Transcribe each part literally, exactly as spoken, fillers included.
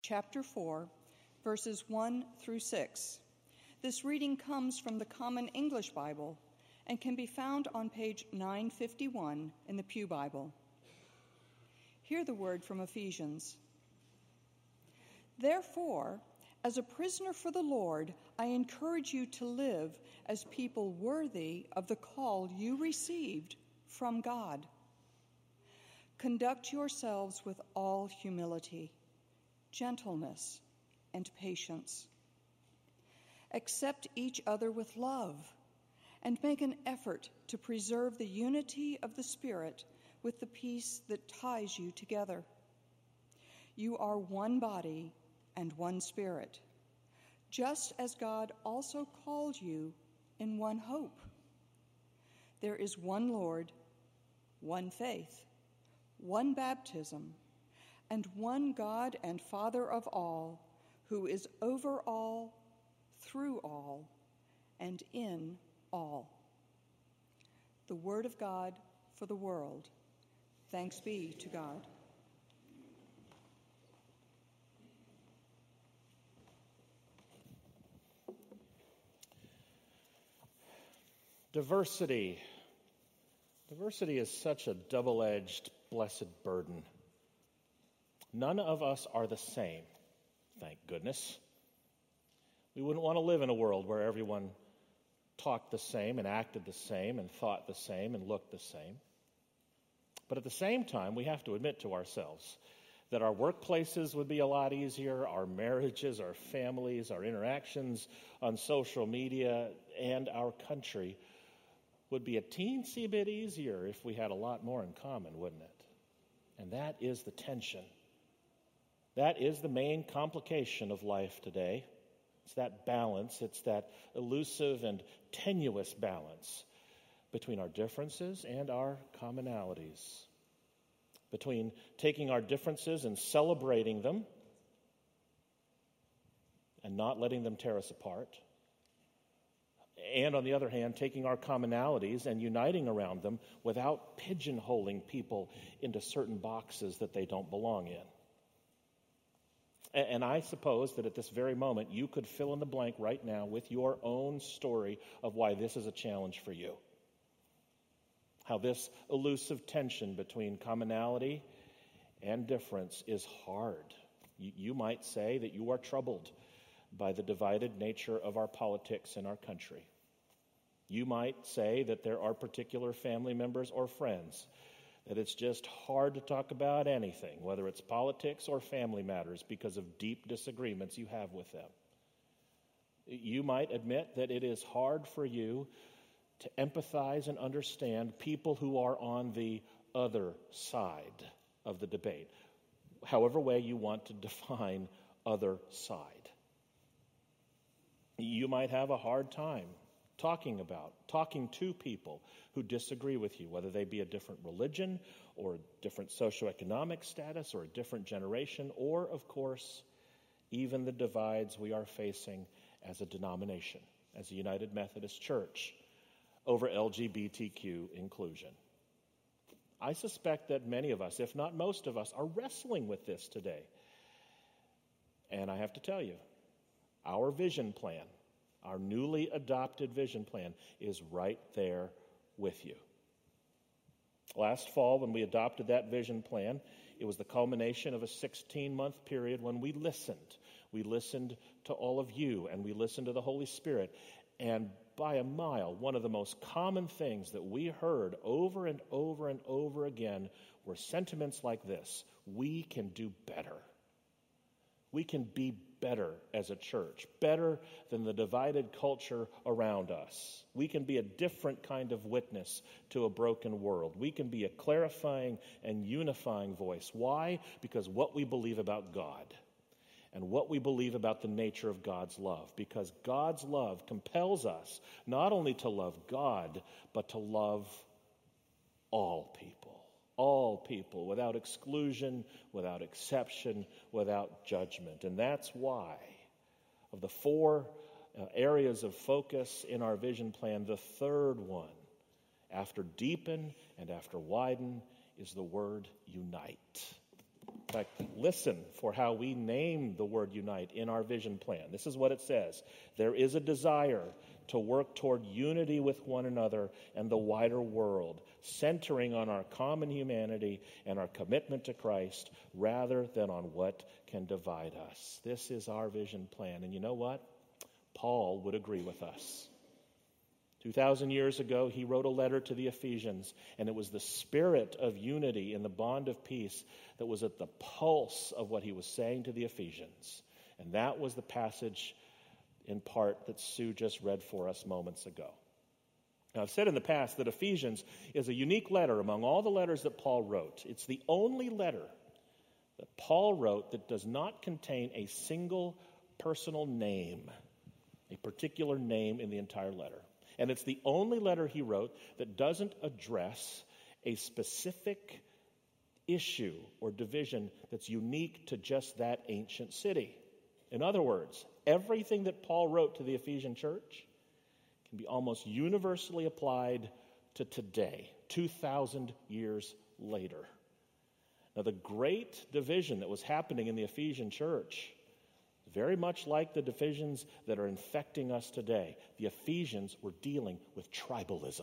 chapter four, verses one through six. This reading comes from the Common English Bible and can be found on page nine fifty-one in the Pew Bible. Hear the word from Ephesians. Therefore, as a prisoner for the Lord, I encourage you to live as people worthy of the call you received from God. Conduct yourselves with all humility, gentleness, and patience. Accept each other with love, and make an effort to preserve the unity of the Spirit with the peace that ties you together. You are one body and one Spirit, just as God also called you in one hope. There is one Lord, one faith, one baptism, and one God and Father of all, who is over all, through all, and in all. The word of God for the world. Thanks be to God. Diversity. Diversity is such a double-edged, blessed burden. None of us are the same, thank goodness. We wouldn't want to live in a world where everyone talked the same and acted the same and thought the same and looked the same. But at the same time, we have to admit to ourselves that our workplaces would be a lot easier, our marriages, our families, our interactions on social media, and our country would be a teensy bit easier if we had a lot more in common, wouldn't it? And that is the tension. That is the main complication of life today. It's that balance, it's that elusive and tenuous balance between our differences and our commonalities, between taking our differences and celebrating them and not letting them tear us apart, and on the other hand, taking our commonalities and uniting around them without pigeonholing people into certain boxes that they don't belong in. And I suppose that at this very moment, you could fill in the blank right now with your own story of why this is a challenge for you. How this elusive tension between commonality and difference is hard. You, you might say that you are troubled by the divided nature of our politics in our country. You might say that there are particular family members or friends that it's just hard to talk about anything, whether it's politics or family matters, because of deep disagreements you have with them. You might admit that it is hard for you to empathize and understand people who are on the other side of the debate, however way you want to define other side. You might have a hard time talking about, talking to people who disagree with you, whether they be a different religion or a different socioeconomic status or a different generation, or, of course, even the divides we are facing as a denomination, as a United Methodist Church, over L G B T Q inclusion. I suspect that many of us, if not most of us, are wrestling with this today. And I have to tell you, our vision plan, our newly adopted vision plan, is right there with you. Last fall, when we adopted that vision plan, it was the culmination of a sixteen-month period when we listened. We listened to all of you, and we listened to the Holy Spirit. And by a mile, one of the most common things that we heard over and over and over again were sentiments like this: we can do better. We can be better as a church, better than the divided culture around us. We can be a different kind of witness to a broken world. We can be a clarifying and unifying voice. Why? Because what we believe about God and what we believe about the nature of God's love. Because God's love compels us not only to love God, but to love all people. All people, without exclusion, without exception, without judgment. And that's why, of the four uh, areas of focus in our vision plan, the third one, after deepen and after widen, is the word unite. In fact, listen for how we name the word unite in our vision plan. This is what it says. There is a desire to work toward unity with one another and the wider world, centering on our common humanity and our commitment to Christ rather than on what can divide us. This is our vision plan. And you know what? Paul would agree with us. Two thousand years ago, he wrote a letter to the Ephesians, and it was the spirit of unity in the bond of peace that was at the pulse of what he was saying to the Ephesians. And that was the passage in part that Sue just read for us moments ago. Now, I've said in the past that Ephesians is a unique letter among all the letters that Paul wrote. It's the only letter that Paul wrote that does not contain a single personal name, a particular name in the entire letter. And it's the only letter he wrote that doesn't address a specific issue or division that's unique to just that ancient city. In other words, everything that Paul wrote to the Ephesian church can be almost universally applied to today, two thousand years later. Now, the great division that was happening in the Ephesian church, very much like the divisions that are infecting us today, the Ephesians were dealing with tribalism.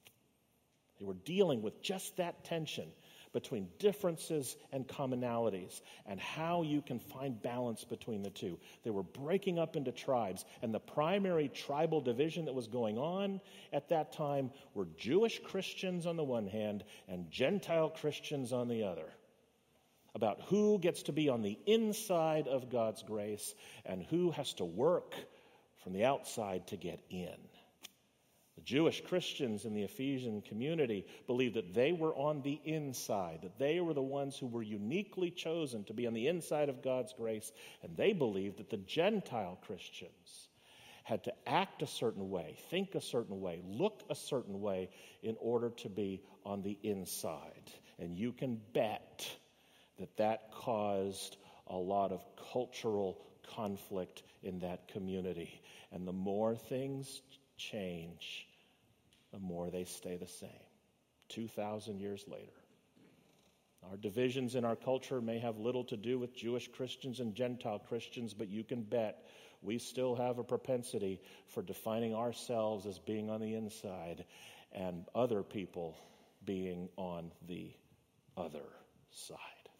They were dealing with just that tension between differences and commonalities and how you can find balance between the two. They were breaking up into tribes, and the primary tribal division that was going on at that time were Jewish Christians on the one hand and Gentile Christians on the other, about who gets to be on the inside of God's grace and who has to work from the outside to get in. The Jewish Christians in the Ephesian community believed that they were on the inside, that they were the ones who were uniquely chosen to be on the inside of God's grace, and they believed that the Gentile Christians had to act a certain way, think a certain way, look a certain way in order to be on the inside. And you can bet that that caused a lot of cultural conflict in that community. And the more things change, the more they stay the same. two thousand years later. Our divisions in our culture may have little to do with Jewish Christians and Gentile Christians, but you can bet we still have a propensity for defining ourselves as being on the inside and other people being on the other side.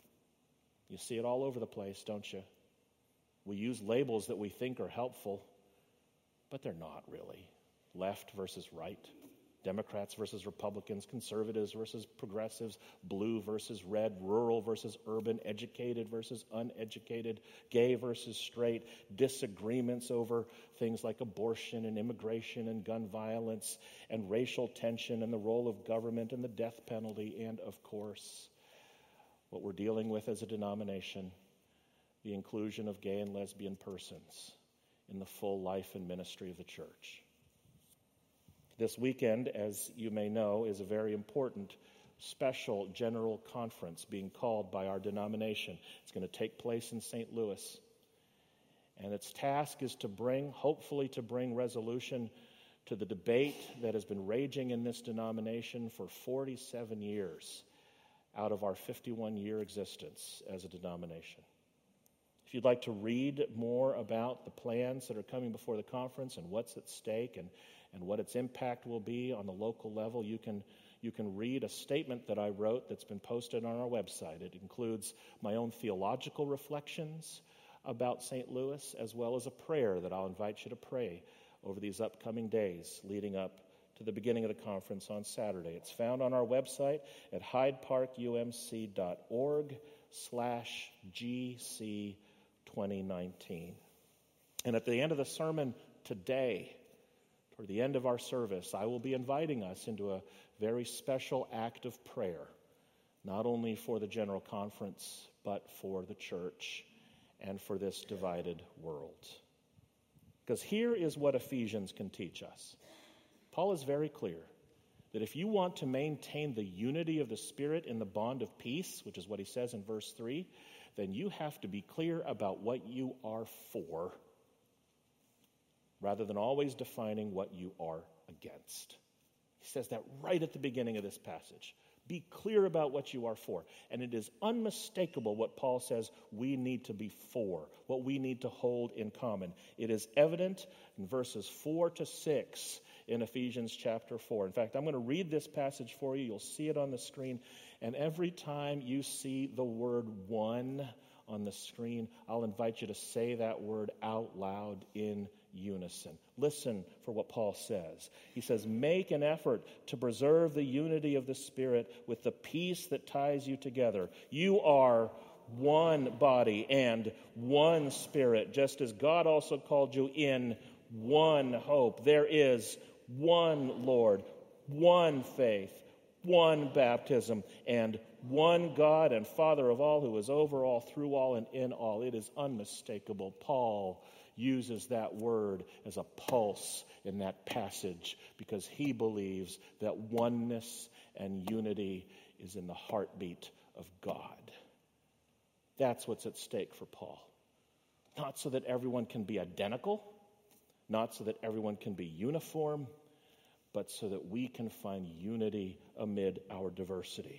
You see it all over the place, don't you? We use labels that we think are helpful, but they're not really. Left versus right, Democrats versus Republicans, conservatives versus progressives, blue versus red, rural versus urban, educated versus uneducated, gay versus straight, disagreements over things like abortion and immigration and gun violence and racial tension and the role of government and the death penalty, and, of course, what we're dealing with as a denomination, the inclusion of gay and lesbian persons in the full life and ministry of the church. This weekend, as you may know, is a very important special general conference being called by our denomination. It's going to take place in Saint Louis. And its task is to bring, hopefully to bring resolution to the debate that has been raging in this denomination for forty-seven years out of our fifty-one-year existence as a denomination. If you'd like to read more about the plans that are coming before the conference and what's at stake and, and what its impact will be on the local level, you can, you can read a statement that I wrote that's been posted on our website. It includes my own theological reflections about Saint Louis, as well as a prayer that I'll invite you to pray over these upcoming days leading up to the beginning of the conference on Saturday. It's found on our website at hydeparkumc.org slash GC 2019. And at the end of the sermon today, toward the end of our service, I will be inviting us into a very special act of prayer, not only for the General Conference, but for the church and for this divided world. Because here is what Ephesians can teach us. Paul is very clear that if you want to maintain the unity of the Spirit in the bond of peace, which is what he says in verse three, then you have to be clear about what you are for, rather than always defining what you are against. He says that right at the beginning of this passage. Be clear about what you are for. And it is unmistakable what Paul says we need to be for, what we need to hold in common. It is evident in verses four to six in Ephesians chapter four. In fact, I'm going to read this passage for you. You'll see it on the screen. And every time you see the word one on the screen, I'll invite you to say that word out loud in unison. Listen for what Paul says. He says, make an effort to preserve the unity of the Spirit with the peace that ties you together. You are one body and one Spirit, just as God also called you in one hope. There is one Lord, one faith, one baptism, and one God and Father of all, who is over all, through all, and in all. It is unmistakable. Paul uses that word as a pulse in that passage because he believes that oneness and unity is in the heartbeat of God. That's what's at stake for Paul. Not so that everyone can be identical, not so that everyone can be uniform, but so that we can find unity amid our diversity.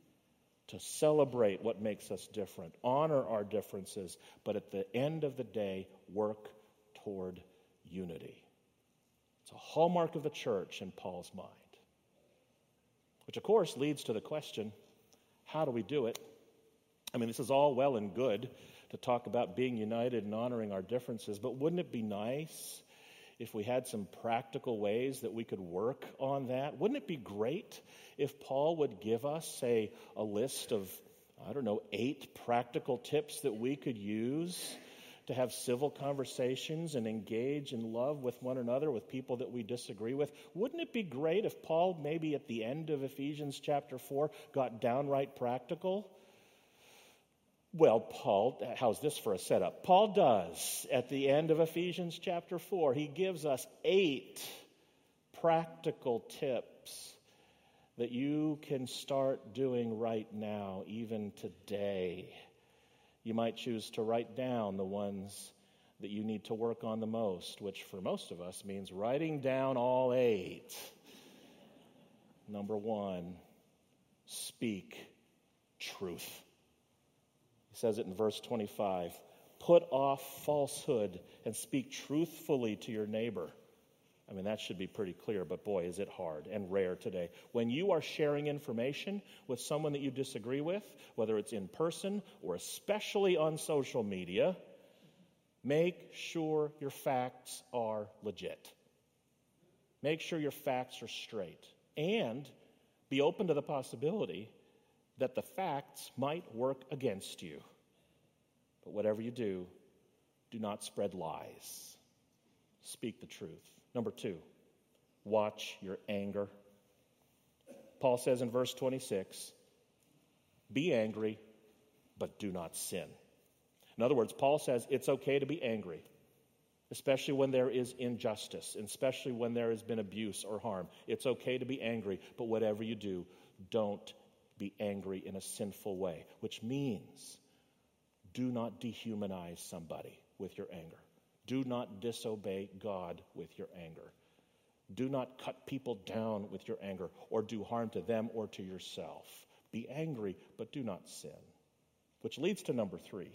To celebrate what makes us different, honor our differences, but at the end of the day, work toward unity. It's a hallmark of the church in Paul's mind. Which, of course, leads to the question, how do we do it? I mean, this is all well and good to talk about being united and honoring our differences, but wouldn't it be nice if we had some practical ways that we could work on that? Wouldn't it be great if Paul would give us, say, a list of, I don't know, eight practical tips that we could use to have civil conversations and engage in love with one another, with people that we disagree with? Wouldn't it be great if Paul, maybe at the end of Ephesians chapter four, got downright practical? Well, Paul, how's this for a setup? Paul does. At the end of Ephesians chapter four, he gives us eight practical tips that you can start doing right now, even today. You might choose to write down the ones that you need to work on the most, which for most of us means writing down all eight. Number one, speak truth. He says it in verse twenty-five. Put off falsehood and speak truthfully to your neighbor. I mean, that should be pretty clear, but boy, is it hard and rare today. When you are sharing information with someone that you disagree with, whether it's in person or especially on social media, make sure your facts are legit. Make sure your facts are straight. And be open to the possibility that the facts might work against you. But whatever you do, do not spread lies. Speak the truth. Number two, watch your anger. Paul says in verse twenty-six, be angry, but do not sin. In other words, Paul says it's okay to be angry, especially when there is injustice, and especially when there has been abuse or harm. It's okay to be angry, but whatever you do, don't be angry in a sinful way, which means do not dehumanize somebody with your anger. Do not disobey God with your anger. Do not cut people down with your anger or do harm to them or to yourself. Be angry, but do not sin. Which leads to number three.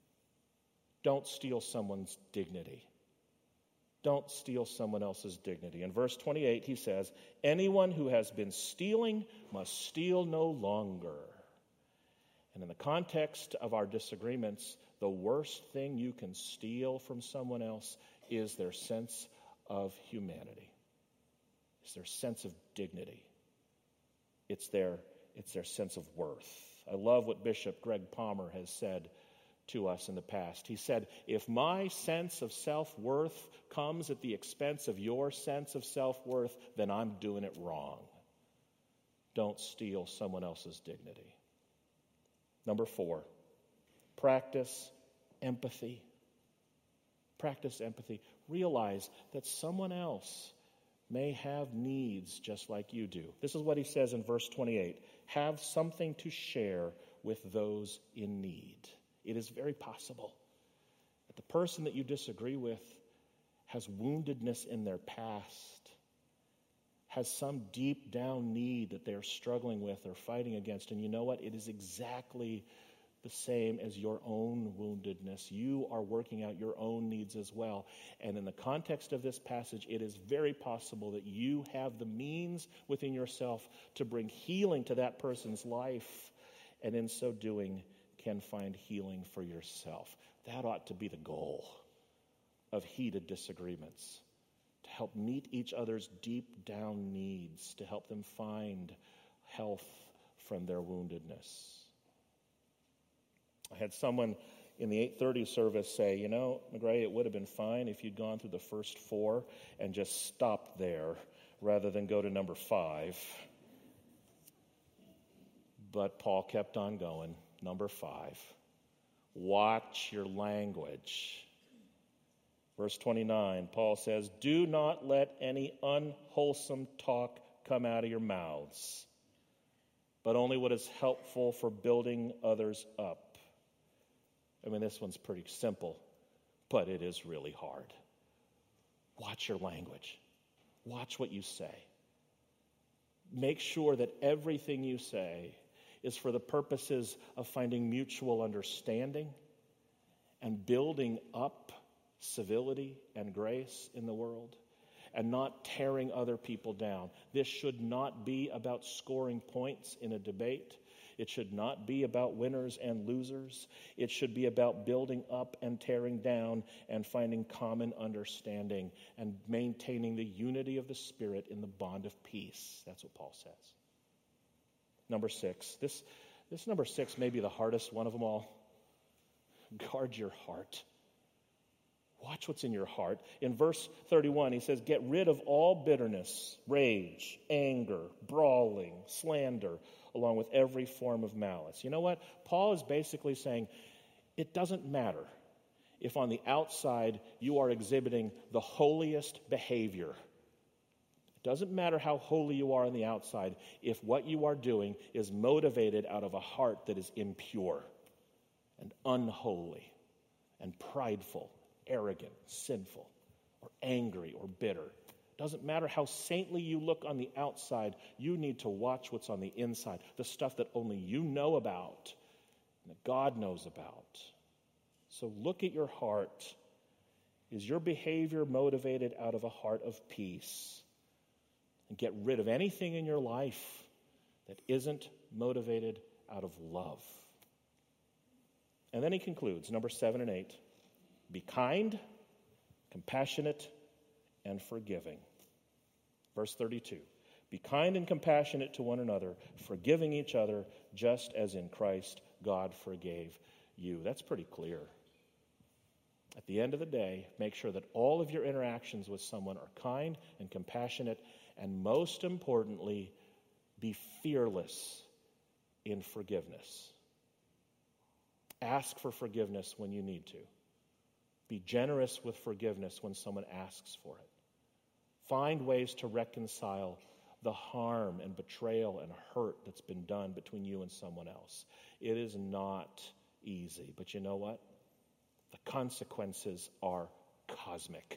Don't steal someone's dignity. Don't steal someone else's dignity. In verse twenty-eight, he says, anyone who has been stealing must steal no longer. And in the context of our disagreements, the worst thing you can steal from someone else is their sense of humanity. It's their sense of dignity. It's their, it's their sense of worth. I love what Bishop Greg Palmer has said to us in the past. He said, if my sense of self-worth comes at the expense of your sense of self-worth, then I'm doing it wrong. Don't steal someone else's dignity. Number four, practice empathy. Practice empathy. Realize that someone else may have needs just like you do. This is what he says in verse twenty-eight. Have something to share with those in need. It is very possible that the person that you disagree with has woundedness in their past, has some deep down need that they're struggling with or fighting against. And you know what? It is exactly the same as your own woundedness. You are working out your own needs as well. And in the context of this passage, it is very possible that you have the means within yourself to bring healing to that person's life, and in so doing can find healing for yourself. That ought to be the goal of heated disagreements, to help meet each other's deep down needs, to help them find health from their woundedness. I had someone in the eight thirty service say, you know, McGray, it would have been fine if you'd gone through the first four and just stopped there rather than go to number five. But Paul kept on going. Number five, watch your language. Verse twenty-nine, Paul says, do not let any unwholesome talk come out of your mouths, but only what is helpful for building others up. I mean, this one's pretty simple, but it is really hard. Watch your language. Watch what you say. Make sure that everything you say is for the purposes of finding mutual understanding and building up civility and grace in the world, and not tearing other people down. This should not be about scoring points in a debate. It should not be about winners and losers. It should be about building up and tearing down and finding common understanding and maintaining the unity of the Spirit in the bond of peace. That's what Paul says. Number six. This, this number six may be the hardest one of them all. Guard your heart. Watch what's in your heart. In verse thirty-one, he says, get rid of all bitterness, rage, anger, brawling, slander, along with every form of malice. You know what? Paul is basically saying it doesn't matter if on the outside you are exhibiting the holiest behavior. It doesn't matter how holy you are on the outside if what you are doing is motivated out of a heart that is impure and unholy and prideful, arrogant, sinful, or angry or bitter. Doesn't matter how saintly you look on the outside, you need to watch what's on the inside, the stuff that only you know about and that God knows about. So look at your heart. Is your behavior motivated out of a heart of peace? And get rid of anything in your life that isn't motivated out of love. And then he concludes, number seven and eight. Be kind, compassionate, and forgiving. Verse thirty-two. Be kind and compassionate to one another, forgiving each other, just as in Christ God forgave you. That's pretty clear. At the end of the day, make sure that all of your interactions with someone are kind and compassionate, and most importantly, be fearless in forgiveness. Ask for forgiveness when you need to. Be generous with forgiveness when someone asks for it. Find ways to reconcile the harm and betrayal and hurt that's been done between you and someone else. It is not easy, but you know what? The consequences are cosmic.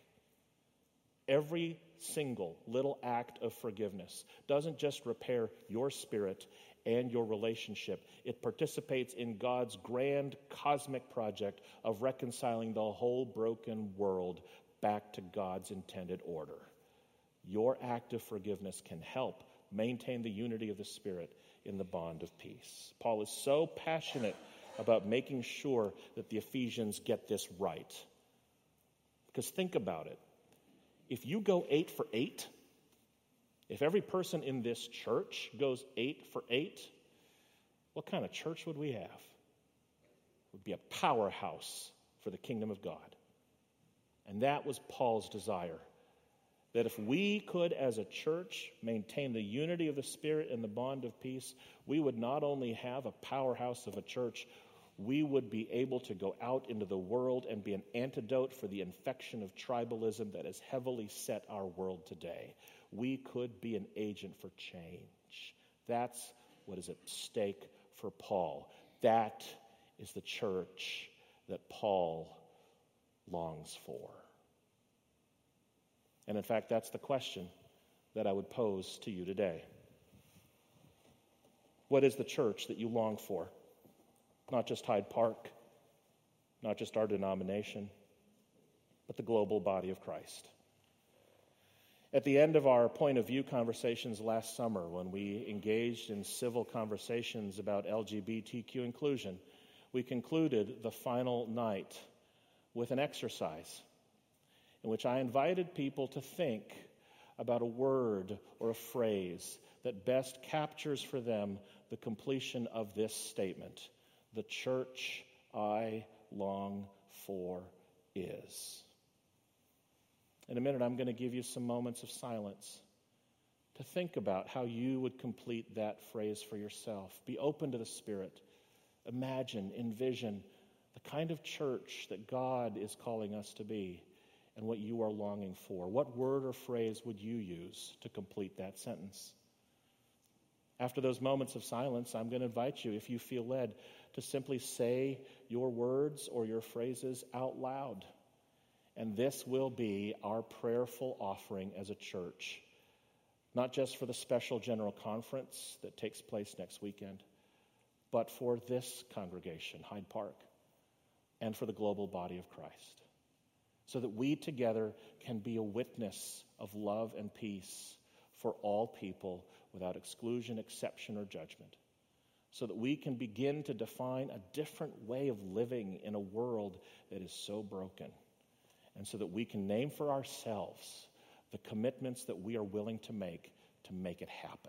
Every single little act of forgiveness doesn't just repair your spirit and your relationship. It participates in God's grand cosmic project of reconciling the whole broken world back to God's intended order. Your act of forgiveness can help maintain the unity of the Spirit in the bond of peace. Paul is so passionate about making sure that the Ephesians get this right. Because think about it. If you go eight for eight, if every person in this church goes eight for eight, what kind of church would we have? It would be a powerhouse for the kingdom of God. And that was Paul's desire. That if we could, as a church, maintain the unity of the Spirit and the bond of peace, we would not only have a powerhouse of a church, we would be able to go out into the world and be an antidote for the infection of tribalism that has heavily set our world today. We could be an agent for change. That's what is at stake for Paul. That is the church that Paul longs for. And in fact, that's the question that I would pose to you today. What is the church that you long for? Not just Hyde Park, not just our denomination, but the global body of Christ. At the end of our point of view conversations last summer, when we engaged in civil conversations about L G B T Q inclusion, we concluded the final night with an exercise in which I invited people to think about a word or a phrase that best captures for them the completion of this statement: the church I long for is. In a minute, I'm going to give you some moments of silence to think about how you would complete that phrase for yourself. Be open to the Spirit. Imagine, envision the kind of church that God is calling us to be and what you are longing for. What word or phrase would you use to complete that sentence? After those moments of silence, I'm going to invite you, if you feel led, to simply say your words or your phrases out loud. And this will be our prayerful offering as a church, not just for the special general conference that takes place next weekend, but for this congregation, Hyde Park, and for the global body of Christ, so that we together can be a witness of love and peace for all people without exclusion, exception, or judgment, so that we can begin to define a different way of living in a world that is so broken, and so that we can name for ourselves the commitments that we are willing to make to make it happen.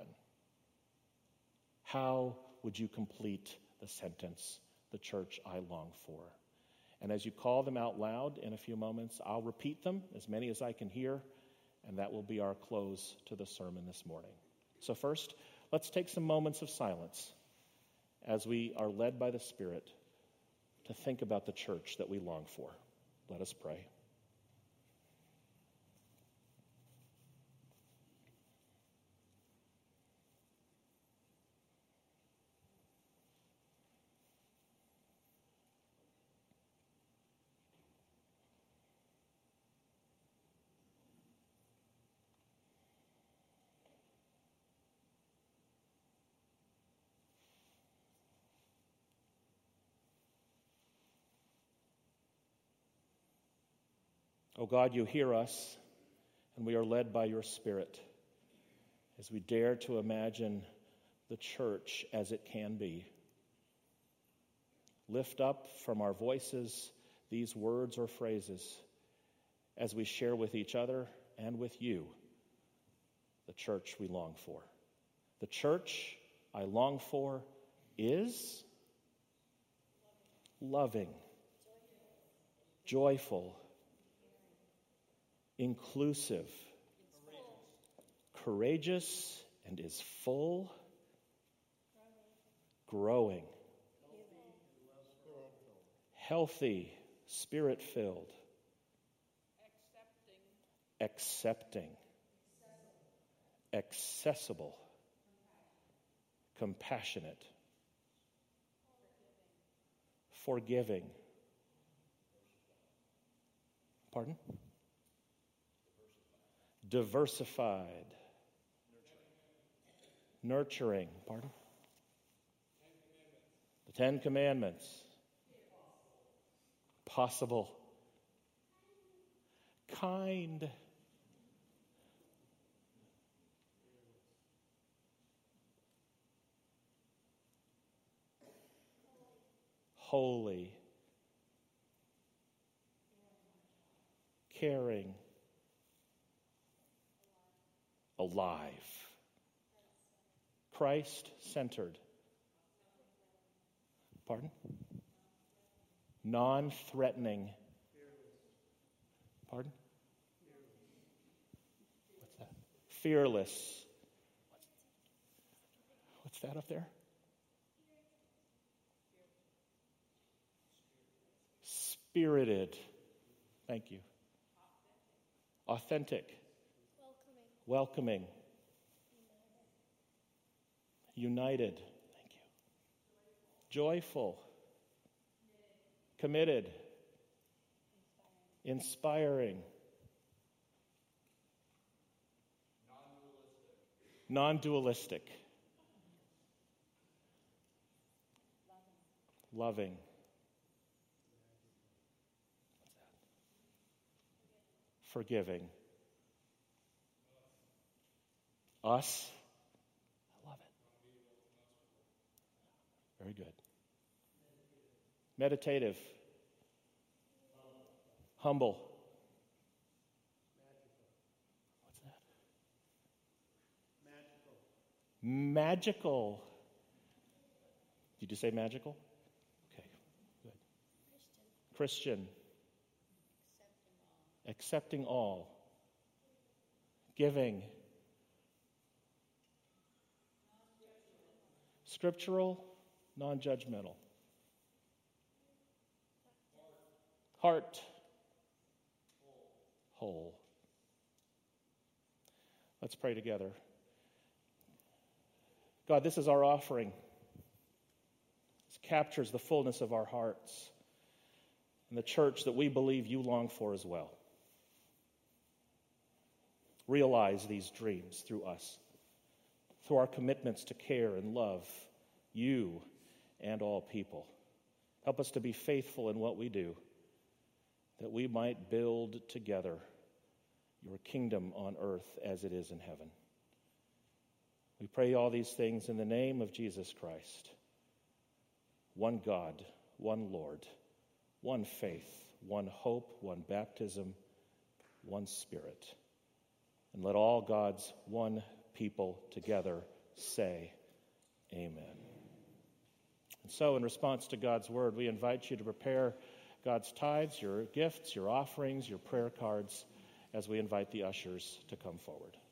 How would you complete the sentence, the church I long for? And as you call them out loud in a few moments, I'll repeat them, as many as I can hear, and that will be our close to the sermon this morning. So first, let's take some moments of silence as we are led by the Spirit to think about the church that we long for. Let us pray. Oh God, you hear us, and we are led by your Spirit as we dare to imagine the church as it can be. Lift up from our voices these words or phrases as we share with each other and with you the church we long for. The church I long for is loving, joyful, inclusive, courageous, and is full, growing, healthy, Spirit-filled, accepting, accessible, compassionate, forgiving. Pardon? Diversified, nurturing, pardon? The Ten Commandments, possible, kind, holy, caring, alive, Christ-centered, pardon? Non-threatening, pardon? What's that? Fearless. What's that up there? Spirited. Thank you. Authentic. Welcoming. United. Thank you. Joyful. Committed. Inspiring. Non-dualistic. Loving. Forgiving. Us. I love it. Very good. Meditative. Humble. What's that? Magical. Magical. Did you say magical? Okay, good. Christian. Christian. Accepting all. Giving. Scriptural, non-judgmental. Heart. Whole. Let's pray together. God, this is our offering. This captures the fullness of our hearts and the church that we believe you long for as well. Realize these dreams through us, through our commitments to care and love you and all people. Help us to be faithful in what we do, that we might build together your kingdom on earth as it is in heaven. We pray all these things in the name of Jesus Christ. One God, one Lord, one faith, one hope, one baptism, one Spirit. And let all God's one people together say, Amen. And so, in response to God's word, we invite you to prepare God's tithes, your gifts, your offerings, your prayer cards, as we invite the ushers to come forward.